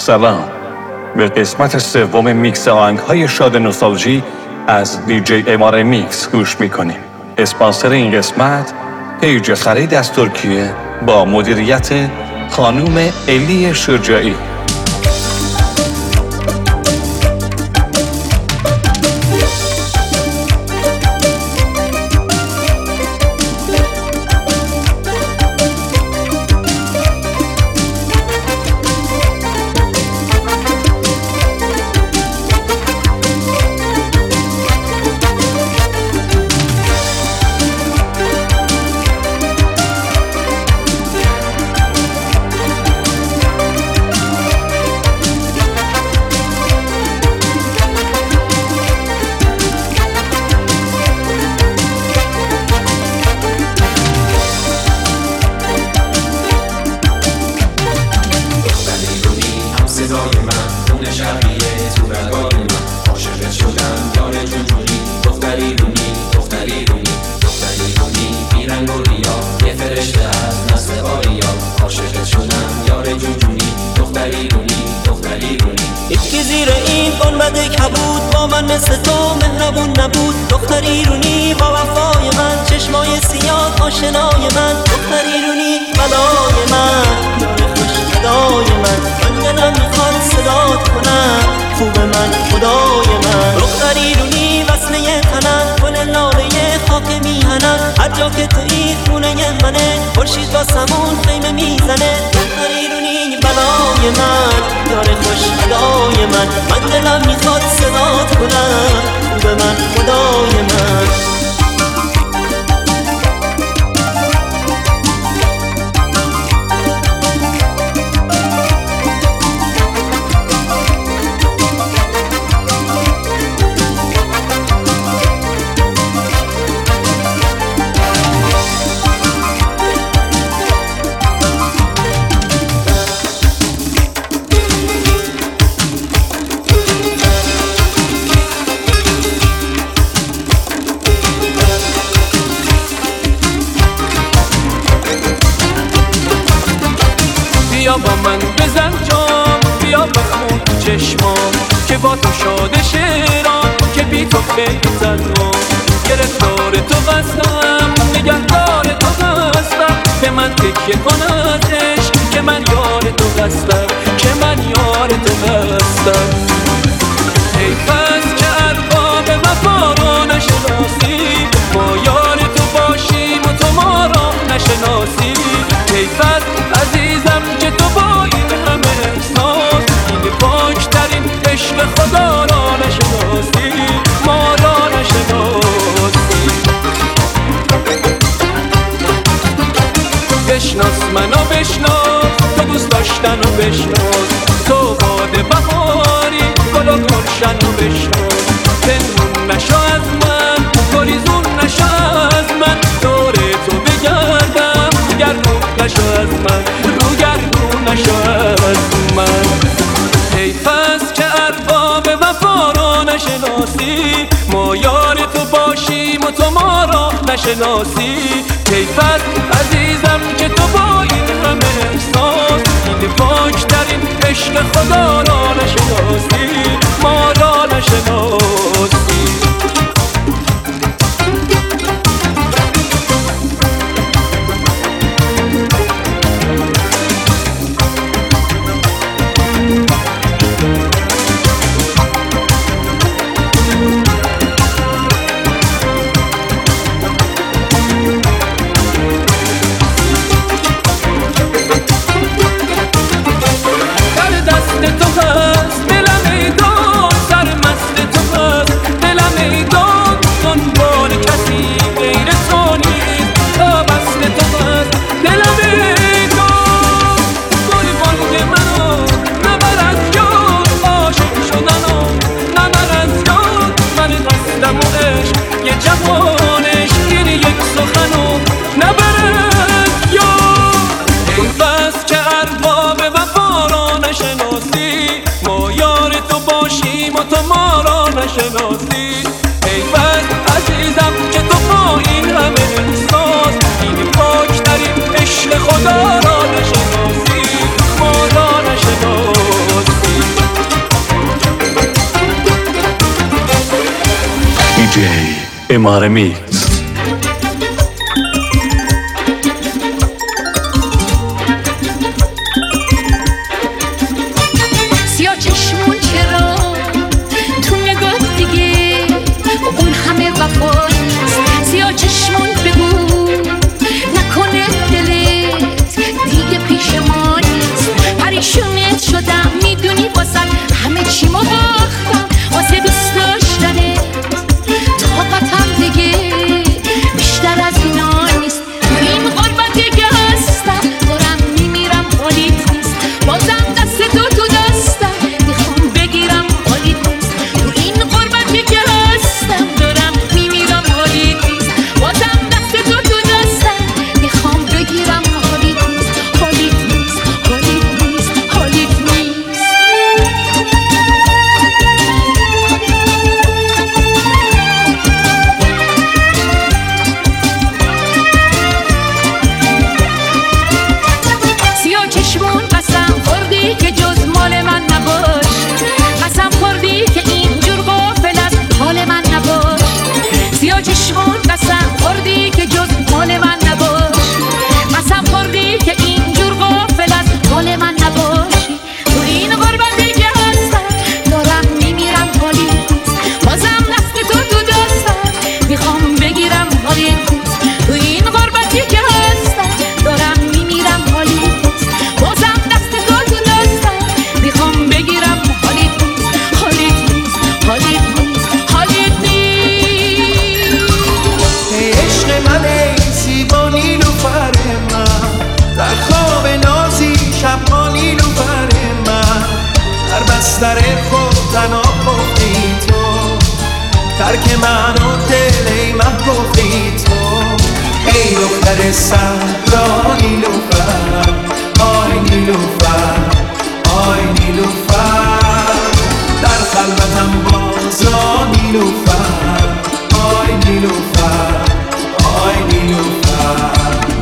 سلام، به قسمت سوم میکس آهنگ‌های شاد نوستالژی از دیجی امار میکس گوش میکنیم. اسپانسر این قسمت پیج خرید از ترکیه با مدیریت خانوم الی شجاعی. بیا با من بزن جام، بیا بخمون چشمام که با تو شاده شیران که بی تو بگذرم. گرفتار تو بستم، نگهدار تو هستم، به من تکیه کن از عشق که من یار تو هستم، که من یار تو هستم. ای پس که ارباب وفا رو نشناسی، ما یار تو باشیم و تو ما را نشناسی. ای پس عزیزم که تو با این همه احساس این پاکترین عشق خدا را نشناسی، ما را نشناسی. بشناس منو بشناس، تو دوست داشتن و بشناس، تو باد بهاری گل و گلشن و بشناس. پنهون نشو از من، گریزون نشو از من، دور تو بگردم گردون نشو از من، رو گردون نشو از من. ای پس که ارباب وفا را نشناسی، ما یار تو باشیم و تو ما را نشناسی. ای پس عزیزم که تو با این همه احساس این پاکترین عشق خدا را نشناسی، ما را نشناسی. تو ما را نشناسی. ای بس عزیزم که تو با این همه احساس این پاکترین عشق خدا را نشناسی، ما را نشناسی. DJ اماره میکس. سیاه چشمون چرا تو نگاه دیگه اون همه وفا نیست. سیاه چشمون بگو نکنه دلت دیگه پیش ما نیست. پریشونت شدم میدونی واسه همه چی ما باختم واسه دوست داشتنت. طاقتم دیگه بیشتر از اینا نیست. تو این غربت دیگه هستم دارم میمیرم حالیت نیست. بازم دست تو دستم میخوام بگیرم حالیت نیست. تو این غربت دیگه هستم دارم میمیرم حالیت نیست. بازم دست تو دستم میخوام بگیرم حالیت نیست. حالیت نیست. حالیت نیست. حالیت نیست. سیاه چشمون قسم خوردی که جز مال من نباش. قسم خوردی که اینجور غافل از حال من نباش. سیاه چشمون قسم خوردی که جز مال من نباش. قسم خوردی که اینجور غافل از حال من نباشی. تو این غربت دیگه هستم دارم میمیرم حالیت نیست. بازم دست تو دستم میخوام بگیرم حالیت نیست. تو این غربت دیگه هستم دارم میمیرم حالیت نیست. بازم دست تو دستم میخوام بگیرم حالیت نیست. حالیت نیست. حالیت نیست. حالیت نیست. ای عشق من ای زیبا نیلوفر من، در خواب نازی شب نیلوفر من، در بستر خود تنها گفتی تو، ترک من و دل ای من گفتی تو. ای دختر صحرا نیلوفر، آی نیلوفر، آی نیلوفر، در خلوتم بازا نیلوفر، آی نیلوفر، آی نیلوفر.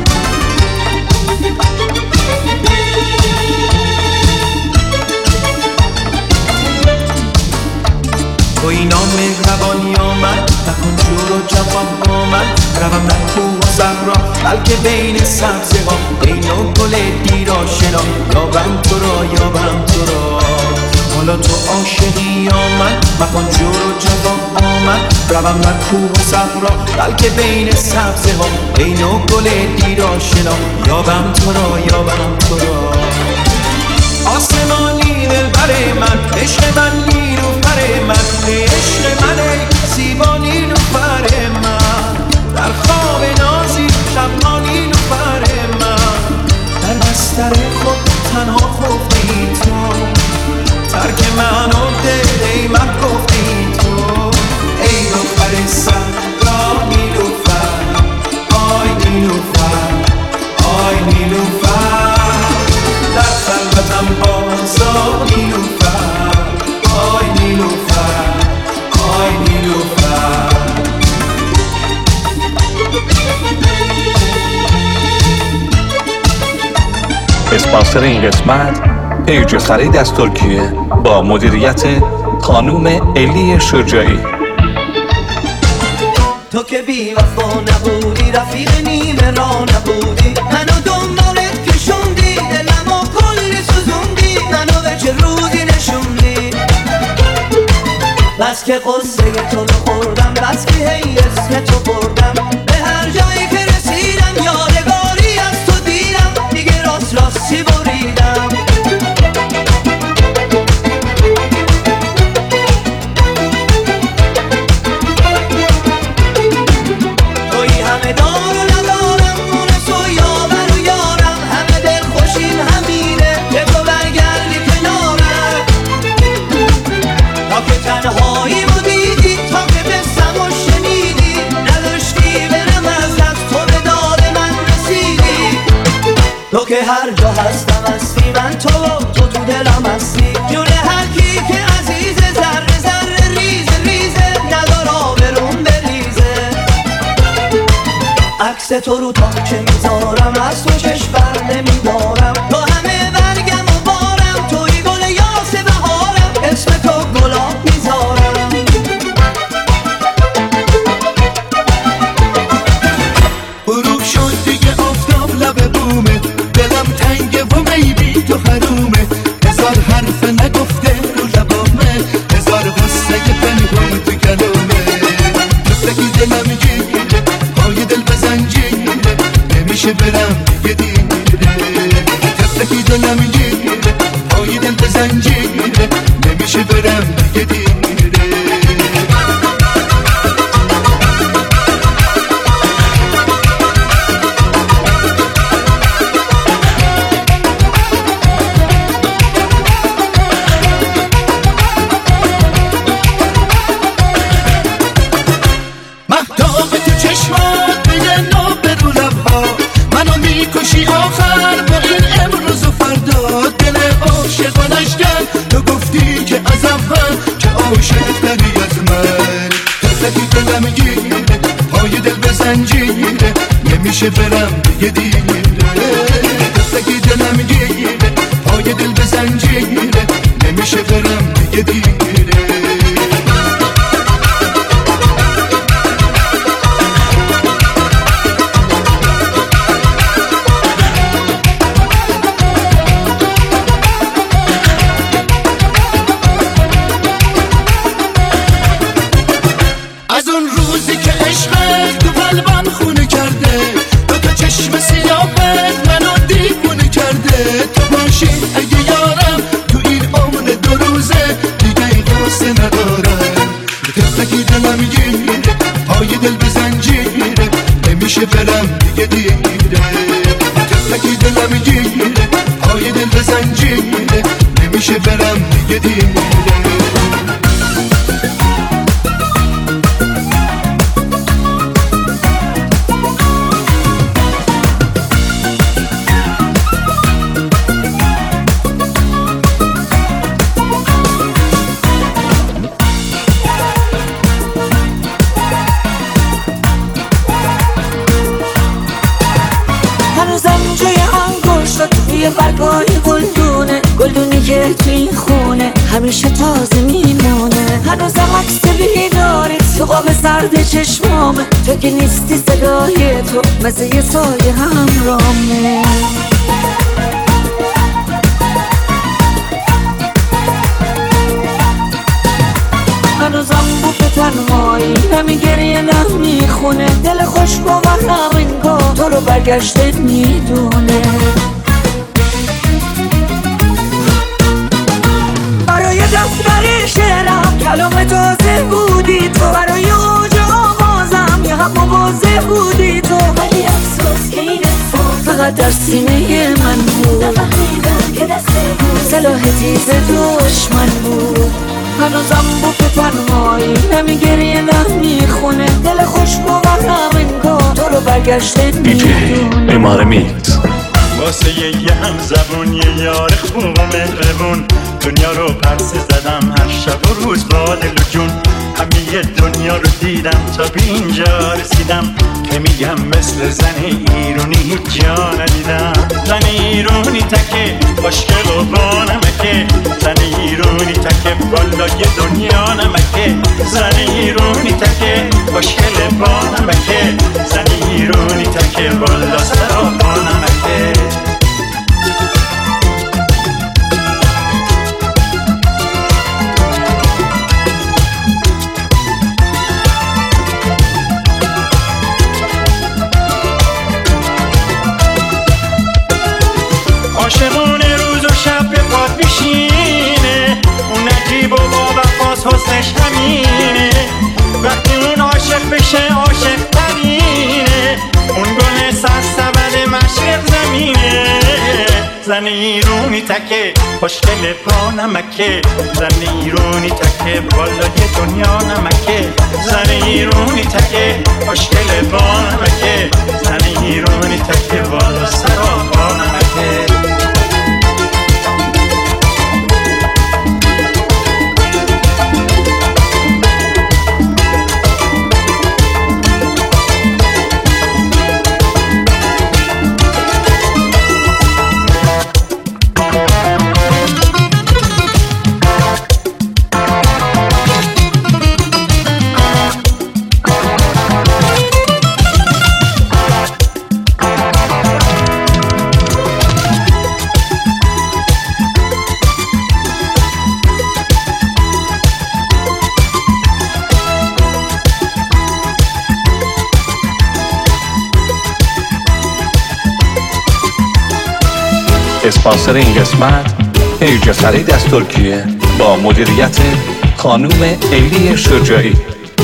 تو اینا مهربانی آمد نکن جور و جفا با من. روم در کوه و صحرا بلکه بین سبزه ها، بین و گل دیر آشنا یابم تو را، یابم تو را. حالا تو عاشقی آمد مکن جور و جفا با من. روم در کوه و صحرا بلکه بین سبزه ها، بین و گل دیر آشنا یابم تو را، یابم تو را. آسمانی دلبر من، عشق من نیلوفر من، عشق من ای زیبا نیلوفر من، در خواب نازی شب نیلوفر من، در بستر خود تنها خفتی تو، ترک من و دل ای من گفتی تو. ای دختر صحرا نیلوفر، آی نیلوفر، آی نیلوفر، در خلوتم بازا نیلوفر، آی نیلوفر، آی نیلوفر. اسپانسر این قسمت پیج خرید از ترکیه با مدیریت خانوم الی شجاعی. تو که بی وفا نبودی، رفیق نیمه را نبودی، منو دنبالت کشوندی، دلمو کلی سوزوندی، منو به چه روزی نشوندی. بس که قصه تو رو خوردم، بس که هی اسم تو بردم، به هر جایی که رسیدم یادگاری از تو دیدم، دیگه راست راستی بریدم. توی همه دار و ندارم، مونس و یاور و یارم، همه دل خوشیم همینه که تو برگردی کنارم. تا که تنهایی رو دیدی، تا که بستم و شنیدی، نداشتی برم از دست، تو به داد من رسیدی. تو که هر جا هستم هستی، من تو دلم هستی، جون هر کی که عزیزه، ذره ذره ریزه ریزه، ندار آبروم بریزه. عکس تو رو تا که میذارم، از تو چشم بر نمیدارم، تو همه برگم و بارم، توی گل یاس بهارم، اسم تو گلاب میذارم. زنجیره نمیشه برم دیگه دیره تفلکی دلم گیره پای دل به زنجیره نمیشه برم دیگه دیره برم دیگه دیره تفلکی دلم گیره پای دل به زنجیره نمیشه برم دیگه دیره برگای گلدونی که تو این خونه همیشه تازه میمونه هنوزم عکس بیداری تو قاب سرد چشمامه تو که نیستی صدای تو مثل یه سایه همرامه هنوزم بوک تنهایی همین گریه نمیخونه دل خوش باورم انگار تو رو برگشته میدونه دفتر شعرم کلام تازه بودی تو برای اوج آوازم یه هم مبازه بودی تو ولی افسوس که این اتفاق فقط در سینه من بود نفهمیدم که دسته بود سلاح تیز دشمن بود هنوزم بوک تنهایی نمیگریه نمیخونه دل خوش باورم انگار تو رو برگشته میدونه اماره میکس واسه یه هم زبون یه یار خوب و مهربون دنیا رو پرسه زدم هر شب و روز با دل و جون همه دنیا رو دیدم تا به اینجا رسیدم که میگم مثل زن ایرونی هیچ جا ندیدم زن ایرونی تکه خوشگل و با نمکه زن ایرونی تکه بالای دنیا نمکه زن ایرونی تکه خوشگل با نمکه زن ایرونی تکه بالا سر و با نمکه عاشقونه روز و شب به پاد میشینه اون نجیب و با وفاس حسنش همینه وقتی اون عاشق بشه عاشق ترینه اون گل سرسبد مشرق زمینه زن ایرونی تکه خوشگل پا نمکه زن ایرونی تکه بالای دنیا نمکه زن ایرونی تکه خوشگل پا نمکه زن ایرونی تکه بالا سر و پا نمکه اسپانسر این قسمت پیج خرید از ترکیه با مدیریت خانوم الی شجاعی.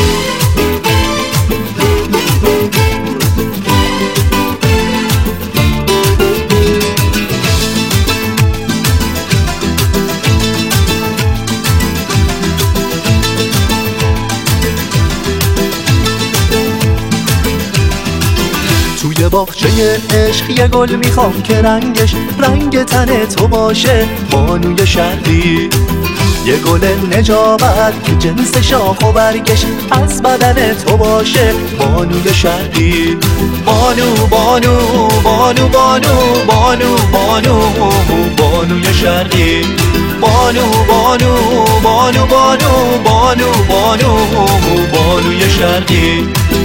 توی باغچه عشق یه گل میخوام که رنگش رنگ تن تو باشه بانوی شرقی یه گل نجابت که جنس شاخ و برگش از بدن تو باشه بانوی شهری. بانو بانو بانو بانو بانو بانو بانوی شهری. بانو بانو بانو بانو بانو بانو بانوی شهری.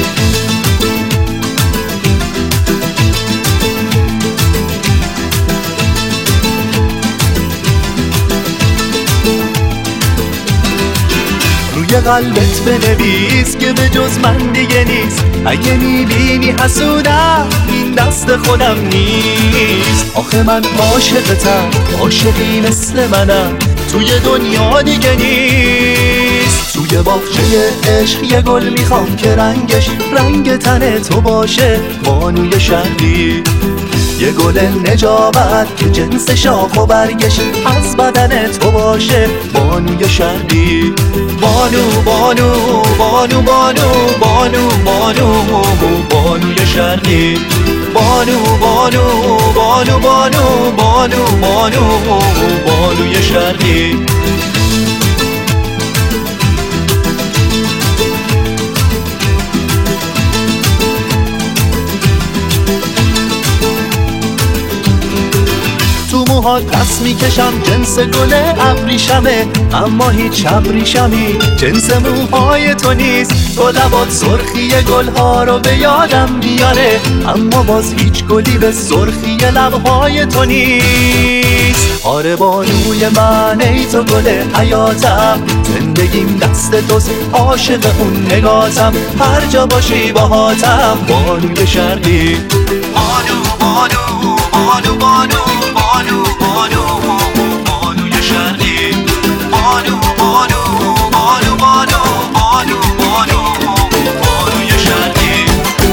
روی قلبت بنویس که به جز من دیگه نیست. اگه میبینی حسودم این دست خودم نیست. آخه من عاشقتم، عاشقی مثل منم توی دنیا دیگه نیست. توی باغچه عشق یه گل میخوام که رنگش رنگ تن تو باشه بانوی شهری. یه گل نجابت که جنس شاخ و برگش از بدن تو باشه بانوی شهری. بانو بانو بانو بانو بانو بانو بانوی شهری. بانو بانو بانو بانو بانو بانو بانوی شهری. تو موهات دست میکشم جنس گل ابریشمه، اما هیچ ابریشمی جنس موهای تو نیست. تو لبات سرخی گلها رو به یادم میاره، اما باز هیچ گلی به سرخی لبهای تو نیست. آره بانوی من ای تو گل حیاتم، زندگیم دست توست عاشق اون نگاتم، هر جا باشی باهاتم بانوی شرقی. بانو بانو بانو بانو بانو بانو بانوی شرقی. بانو بانو بانو بانو بانو بانو بانوی شرقی.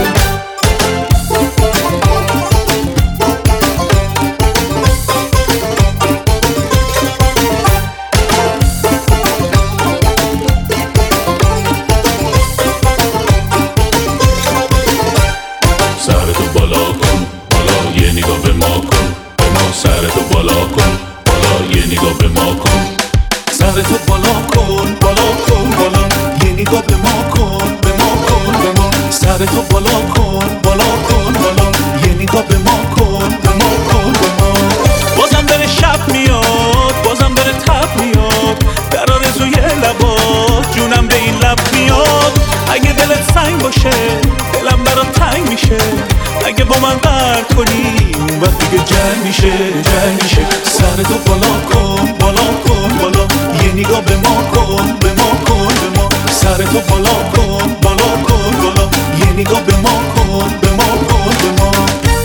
سرتو بالا کن، بالا یه نگاه به ما کن، به ما سرتو بالا کن، بالا یه نگاه به ما کن. سرتو بالا کن، بالا کن، بالا یه نگاه به ما کن، به ما کن، به ما. سرتو بالا کن، بالا کن، بالا یه نگاه به ما کن، به ما کن، به ما. بازم داره شب میاد، بازم داره تب میاد، در آرزوی لبات جونم به این لب میاد. اگه دلت سنگ باشه دلم برات تنگ میشه، اگه با من قهر کنی اون وقت دیگه جنگ میشه، جنگ میشه. سرتو بالا کن، بالا کن، بالا یه نگاه به ما کن، به ما کن، به ما. سرتو بالا کن، بالا کن، بالا یه نگاه به ما کن، به ما کن، به ما.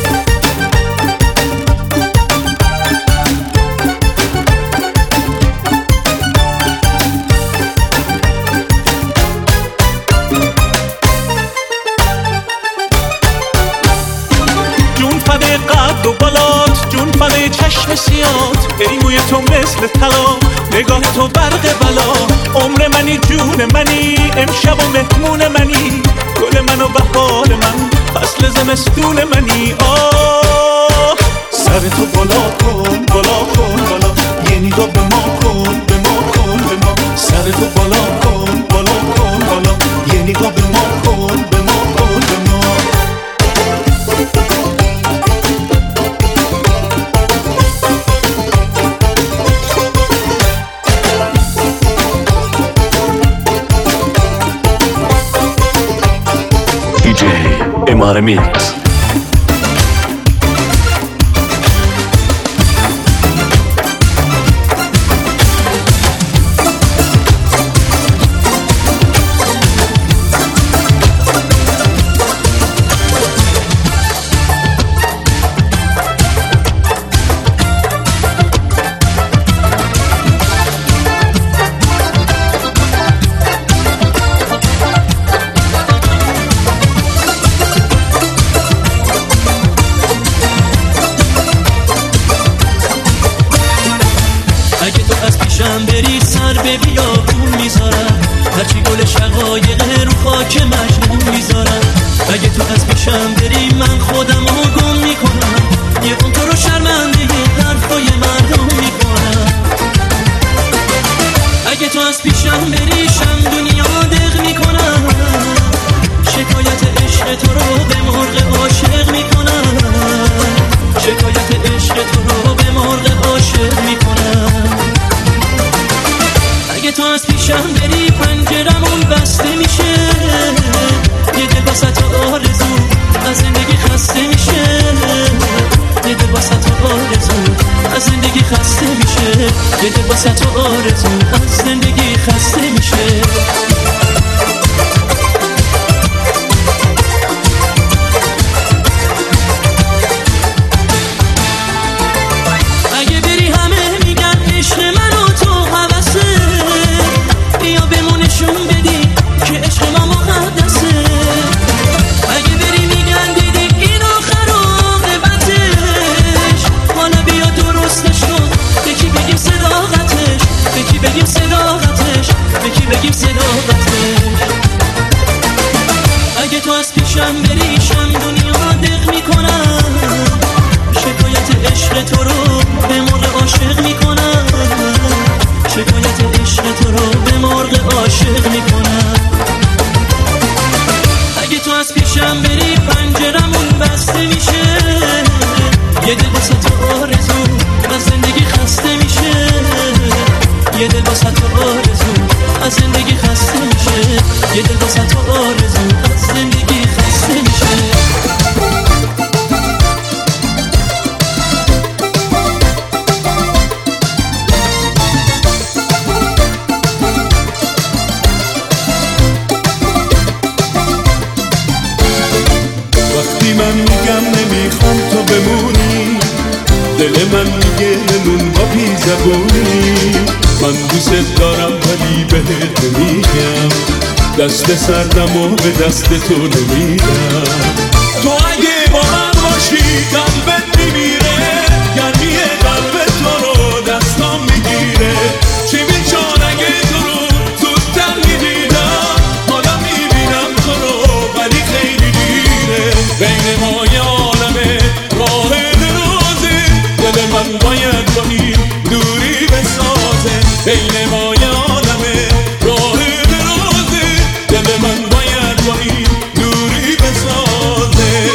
قد و بالات جون فنه چشم سیات، ای موی تو مثل طلا، نگاه تو برق بلا. عمر منی جون منی، امشب و مهمون منی، گل من و بهار من، فصل زمستون منی. آه سرتو بالا کن، بالا کن، بالا یه نگاه به ما کن، به ما کن، به ما. سرتو بالا کن، بالا کن، بالا یه نگاه به ما کن، به ما کن، به ما. DJ MR Mix. بری سر به بیابون میذارم، هرچی گل شقایق رو خاک مجنون میذارم. اگه تو از پیشم بری من خودم رو گم میکنم، یه اون تو رو شرمنده حرفای مردم میکنم. تو از پیشم بریشم دنیا دق میکنم شکایت عشق تو رو به مرغ عاشق میکنم شکایت عشق تو رو به مرغ عاشق میکنم اگه تو از پیشم بری پنجرمون بسته میشه یه دل واسه آرزو از زندگی خسته میشه یه دل واسه آرزو از زندگی خسته میشه یه دل واسه آرزو از زندگی خسته میشه بگیم صداقتش اگه تو از پیشم بریشم دنیا دق میکنم شکایت عشق تو رو به مرغ عاشق میکنم شکایت عشق تو رو به مرغ عاشق میکنم اگه تو از پیشم بری پنجرمون بسته میشه یه دل واسه تو آرزو از زندگی خسته میشه یه دل واسه تو آرزو از زندگی خسته میشه یه دل واسه تو آرزو از زندگی خسته میشه وقتی من میگم نمیخوام تو بمونی دل من میگه نون با بی زبونی من دوست دارم ولی بهت میگم دست سردم و به دست تو نمیدم تو اگه با من باشی قلبت میمیره گرمی قلب تو رو دستام میگیره چی بیچار اگه تو رو زودتر میدیدم حالا میبینم تو رو ولی خیلی دیره بین ما یه عالمه راه درازه دل من باید با این دوری بسازه بین ما یه عالمه راه درازه دل من باید با این دوری بسازه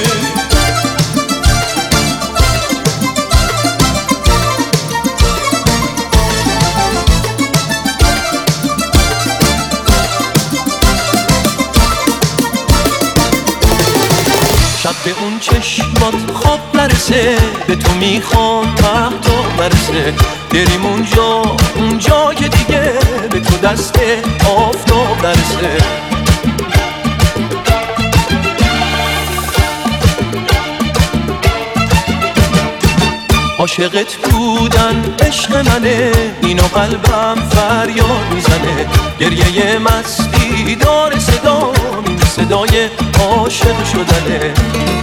شب به اون چشمات خواب نرسه به تو میخوام وقتا نرسه بریم اونجا که دیگه به تو دست آفتاب نرسه عاشقت بودن عشق منه اینو قلبم فریاد میزنه گریه مستی داره صدا این صدای عاشق شدنه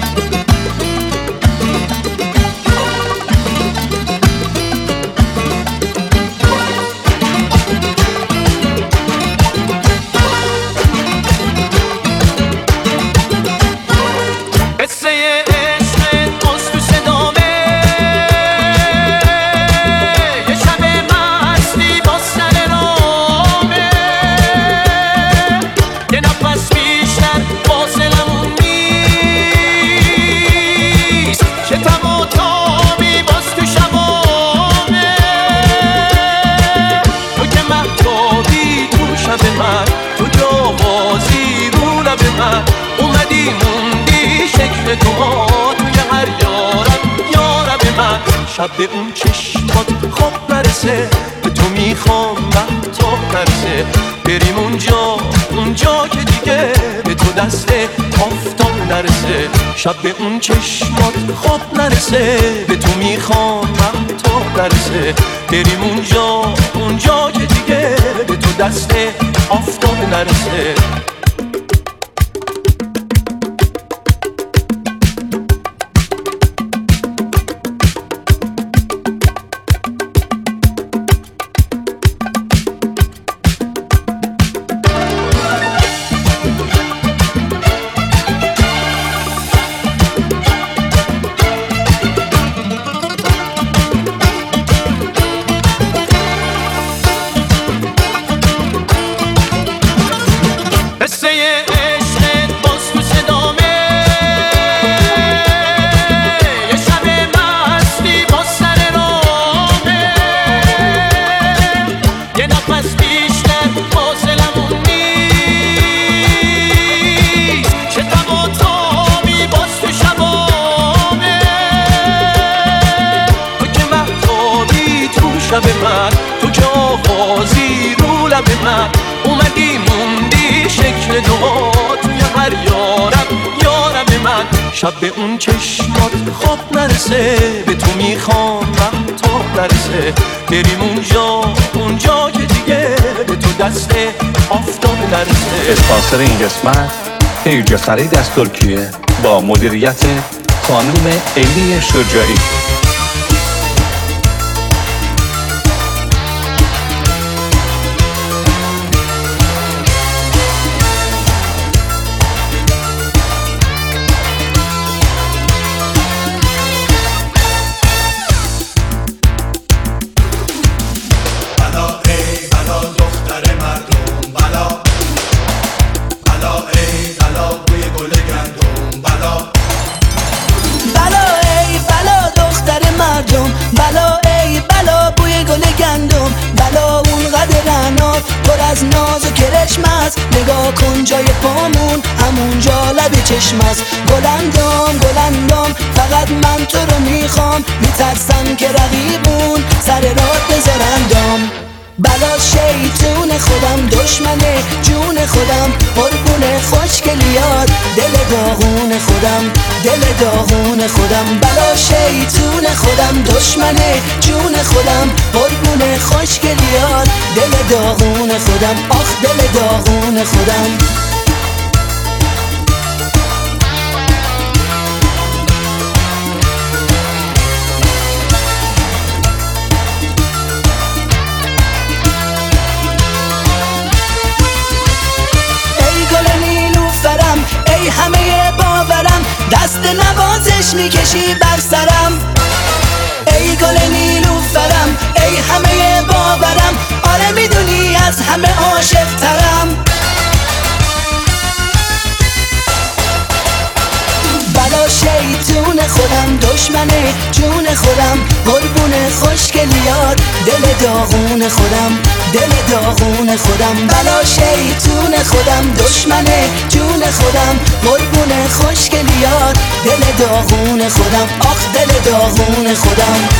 شب به اون چشمات خواب نرسه به تو میخوام وقتا نرسه بریم اونجا که دیگه به تو دست آفتاب نرسه شب به اون چشمات خواب نرسه به تو میخوام وقتا نرسه بریم اونجا که دیگه به تو دست آفتاب نرسه یارم من اومدی موندی شکل دعا توی هر یارم من شب به اون چشمات خواب نرسه به تو میخوام تا نرسه بریم اونجا که دیگه به تو دست آفتاب نرسه. اسپانسر این قسمت پیج خرید از ترکیه با مدیریت خانم الی شجاعی. نگاه کن جای پامون همونجا لب چشم است. گلندام فقط من تو رو میخوام میترسم که رقیبون سر راه بذارندام. بلا شیطون خودم دشمنه جون خودم قربون خوشگلیات دل داغون خودم بلا شیطون خودم دشمنه جون خودم قربون خوشگلیات دل داغون خودم آخ دل داغون خودم. ای همه باورم دست نوازش میکشی بر سرم. ای گل نیلوفرم ای همه باورم آره میدونی از همه عاشق ترم. بلا شیطون خودم دشمنه جون خودم قربون خوشگلیات دل داغون خودم بلا شیطون خودم دشمنه جون خودم قربون خوشگلیات دل داغون خودم آخ دل داغون خودم.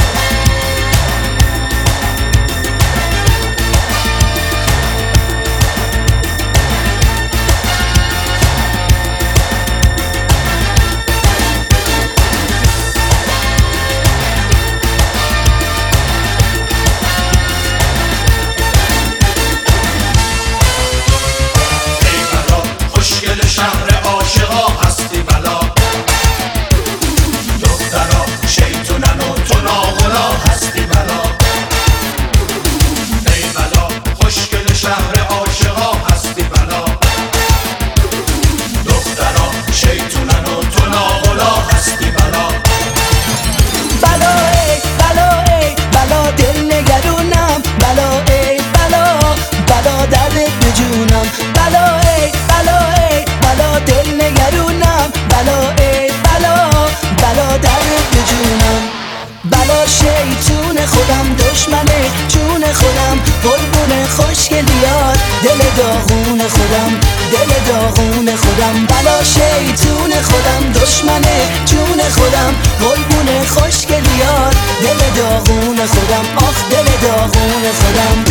بلا شیطون خودم دشمنه جون خودم قربون خوشگلیات دل داغون خودم آخ دل داغون خودم.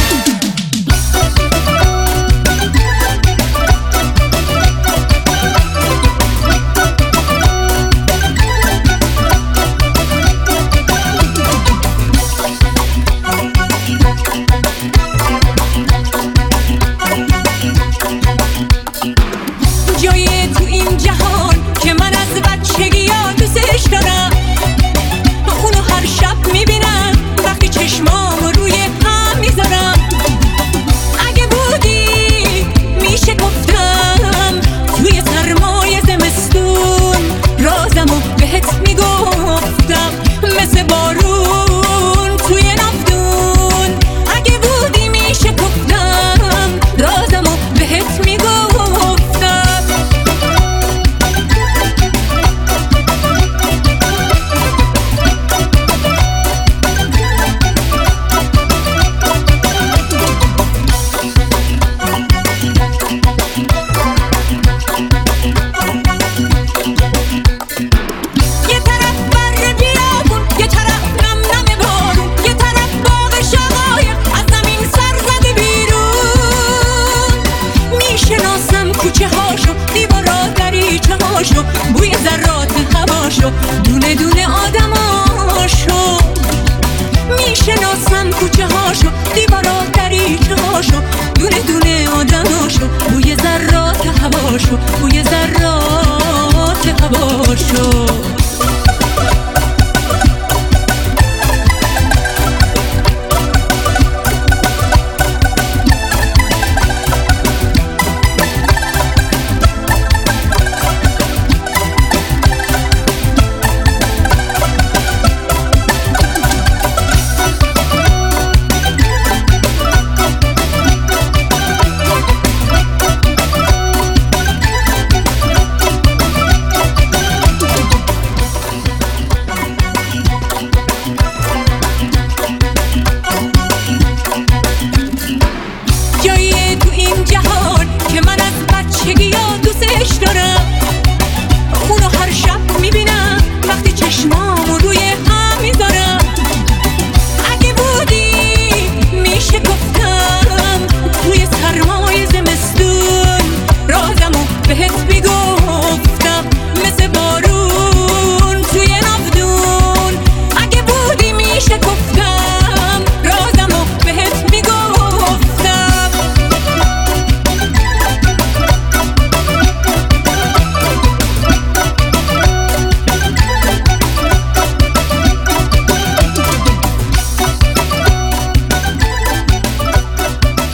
اونو هر شب میبینم وقتی چشمامو روی هم میذارم.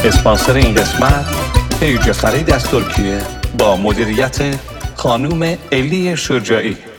اسپانسر این قسمت پیج خرید از ترکیه با مدیریت خانوم الی شجاعی.